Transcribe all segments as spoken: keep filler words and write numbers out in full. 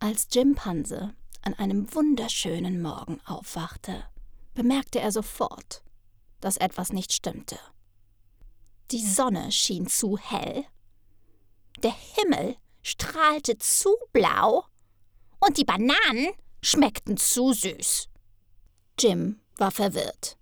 Als Jimpanse an einem wunderschönen Morgen aufwachte, bemerkte er sofort, dass etwas nicht stimmte. Die Sonne schien zu hell, der Himmel strahlte zu blau und die Bananen schmeckten zu süß. Jim war verwirrt.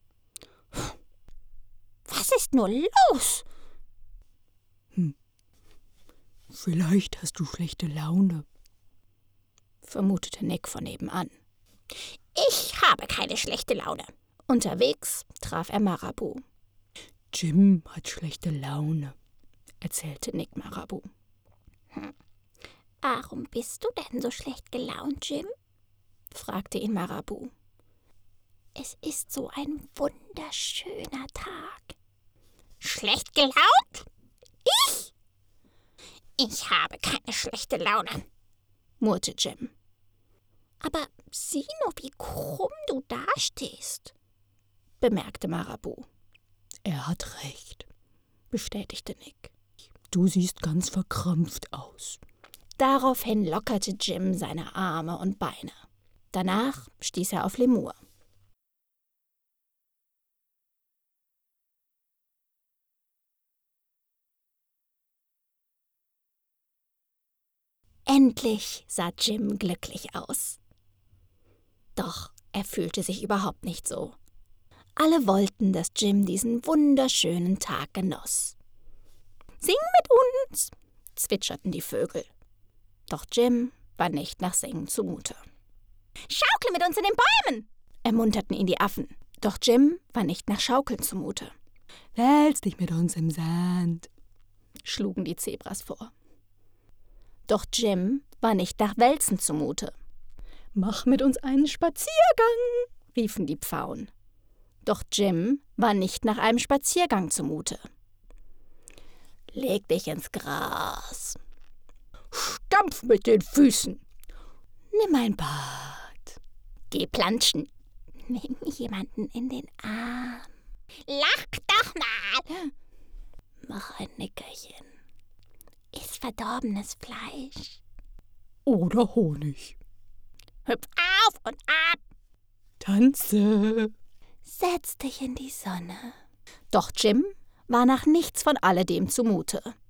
Was ist nur los? Hm. Vielleicht hast du schlechte Laune, vermutete Nick von nebenan. Ich habe keine schlechte Laune. Unterwegs traf er Marabu. Jim hat schlechte Laune, erzählte Nick Marabu. Hm. Warum bist du denn so schlecht gelaunt, Jim? fragte ihn Marabu. Es ist so ein wunderschöner Tag. Schlecht gelaunt? Ich? Ich habe keine schlechte Laune, murrte Jim. Aber sieh nur, wie krumm du dastehst, bemerkte Marabu. Er hat recht, bestätigte Nick. Du siehst ganz verkrampft aus. Daraufhin lockerte Jim seine Arme und Beine. Danach stieß er auf Lemur. Endlich sah Jim glücklich aus. Doch er fühlte sich überhaupt nicht so. Alle wollten, dass Jim diesen wunderschönen Tag genoss. »Sing mit uns«, zwitscherten die Vögel. Doch Jim war nicht nach Singen zumute. »Schaukle mit uns in den Bäumen«, ermunterten ihn die Affen. Doch Jim war nicht nach Schaukeln zumute. »Wälz dich mit uns im Sand«, schlugen die Zebras vor. Doch Jim war nicht nach Wälzen zumute. »Mach mit uns einen Spaziergang«, riefen die Pfauen. Doch Jim war nicht nach einem Spaziergang zumute. »Leg dich ins Gras«, »Stampf mit den Füßen«, »Nimm ein Bad«, »Geh planschen«, »Nimm jemanden in den Arm«, »Lach doch mal«, »Mach ein Nickerchen«, »Iss verdorbenes Fleisch«, »Oder Honig«, »Hüpf auf und ab«, »Tanze«, »Setz dich in die Sonne«. Doch Jim war nach nichts von alledem zumute.